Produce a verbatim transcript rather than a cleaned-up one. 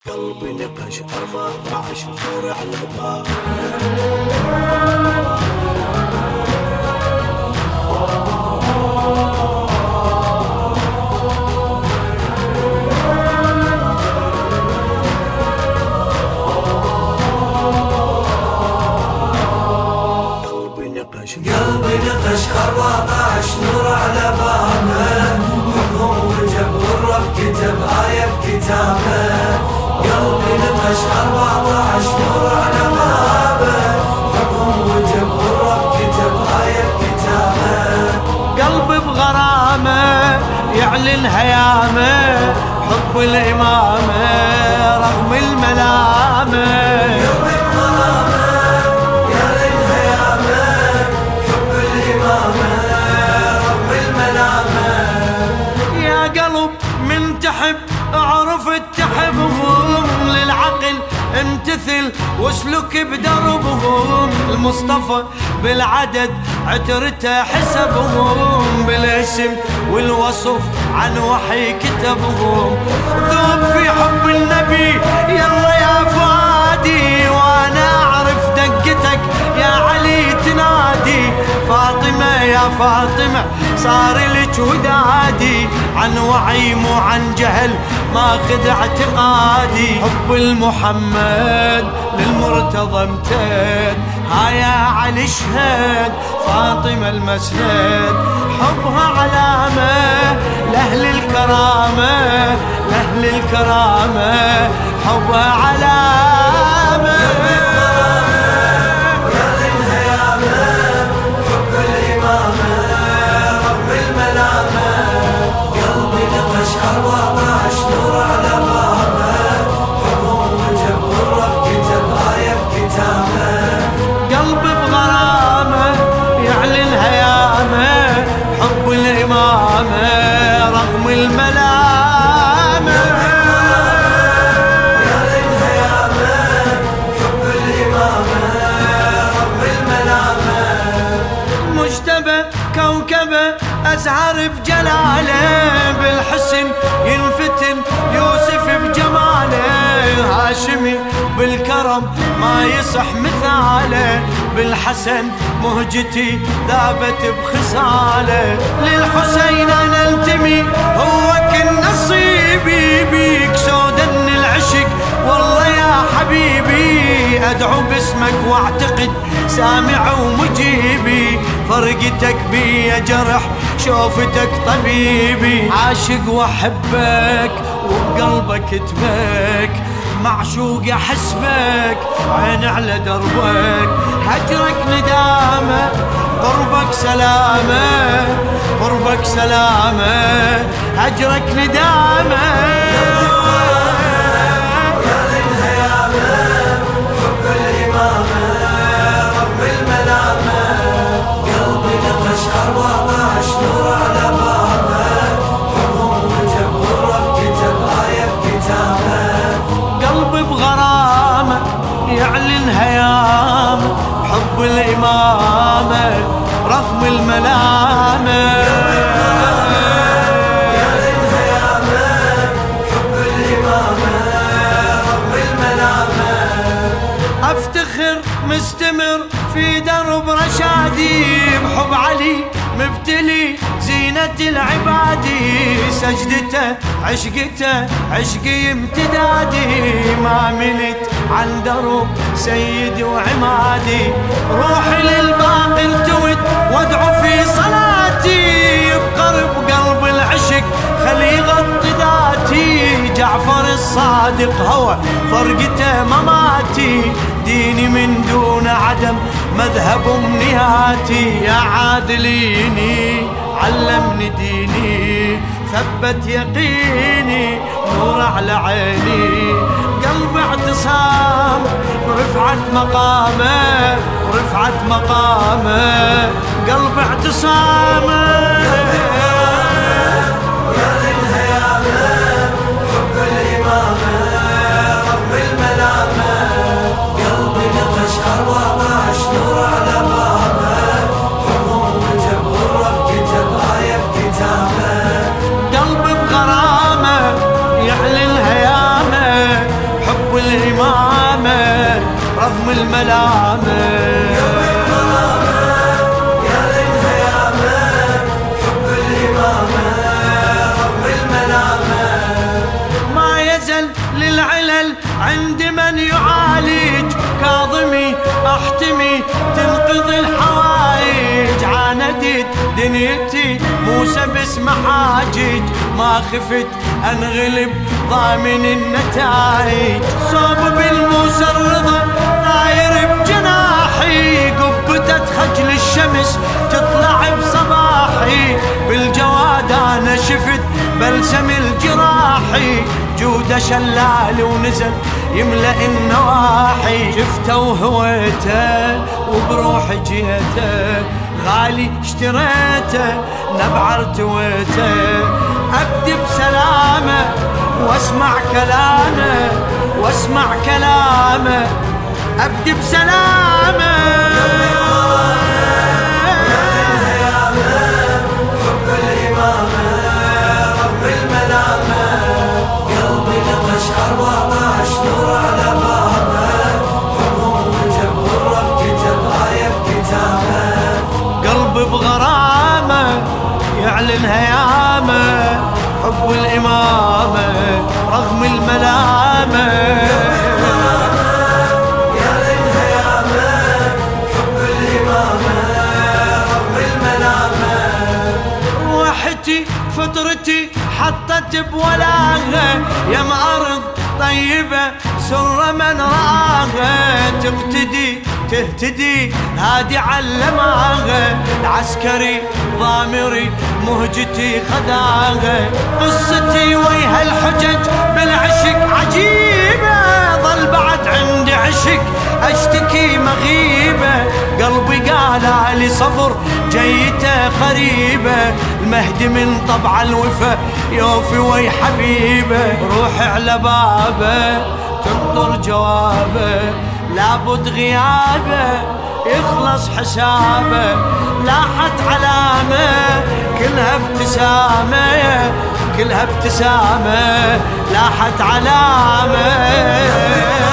قلبي نقش أربعة عشر نور على الباب. قلبي نقش قلبي نقش أربعة عشر نور على بابه، حبهم وجب والرب كتب آية بكتابه. قلبي نقش أربعة عشر نور على بابه، حبهم وجب والرب كتب آية بكتابه. قلبي بغرامه يعلن هيامه، حب الإمامة رغم الملامة. قلبي بغرامه يعلن هيامه، حب الإمامة رغم الملامة. يا قلب من تحب اعرف تحبهم، للعقل امتثل واسلك بدربهم. المصطفى بالعدد عترته حسبهم، بالاسم والوصف عن وحي كتبهم. ذوب في حب النبي يلا يا فادي، وانا اعرف دقتك يا علي تنادي. فاطمة يا فاطمة صار لك ودادي، عن وعي مو عن جهل ماخذ اعتقادي. حب المحمد للمرتضى امتد، ها يا علي اشهد فاطمة المسند. حبها علامة لأهل الكرامة، لأهل الكرامة حبها علامة. رغم الملامة يعلن هيامه، حب الإمامة رغم الملامة. مجتبى كوكبة أزهر بجلاله، بالحسن ينفتن يوسف بجماله. هاشمي بالكرم ما يصح مثاله، بالحسن مهجتي ذابت بخصاله. للحسين انا انتمي هو كل نصيبي، بيك سودن العشق والله يا حبيبي. ادعو باسمك واعتقد سامع ومجيبي، فرقتك بي جرح شوفتك طبيبي. عاشق واحبك وبقلبك تبك، معشوق احسبك عين على دربك. هجرك ندامه قربك سلامه، قربك سلامه هجرك ندامه. يعلن هيامه حب الإمامة رغم الملامة. يعلن هيامه حب الإمامة رغم الملامة. أفتخر مستمر في درب رشادي، بحب علي مبتلي زينة العبادي. سجدته عشقته عشقي امتدادي، ما ملت عن درب سيدي وعمادي. روحي للباقي التوت وادعو في صلاتي، بقرب قلب العشق خلي يغطي ذاتي. جعفر الصادق هو فرقته مماتي، ديني من دون عدم مذهب امنياتي. يا عاذليني علمني ديني، ثبت يقيني نور على عيني. قلب اعتصام ورفعت مقامه، ورفعت مقامه قلب اعتصامه. بالموسى باسم حاجج، ما خفت انغلب ضامن النتائج. صوب بالموسى الرضا طاير بجناحي، قبتة خجل الشمس تطلع بصباحي. بالجواد انا شفت بلسم الجراحي، جوده شلال ونزل يملأ النواحي. شفته وهويته وبروح جيته، غالي اشتريته نبع ارتويته. ابدي بسلامه واسمع كلامه، واسمع كلامه ابدي بسلامه. بغرامه يعلن هيامه، حب الإمامة رغم الملامة. يعلن هيامه حب الإمامة رغم الملامة. روحتي فطرتي حطت بولاغة، يا أرض طيبة سر من رآها. تقتدي تهتدي هادي علماها، العسكري ضامري مهجتي خذاها. قصتي ويها الحجج بالعشق عجيبة، ظل بعد عندي عشق اشتكي مغيبة. قلبي قال لي صبر جيته قريبة، المهدي من طبع الوفا يوفي وي حبيبه. روحي على بابه تنطر جوابه، لابد غيابه يخلص حسابه. لاحت علامه كلها ابتسامه، كلها ابتسامه لاحت علامه.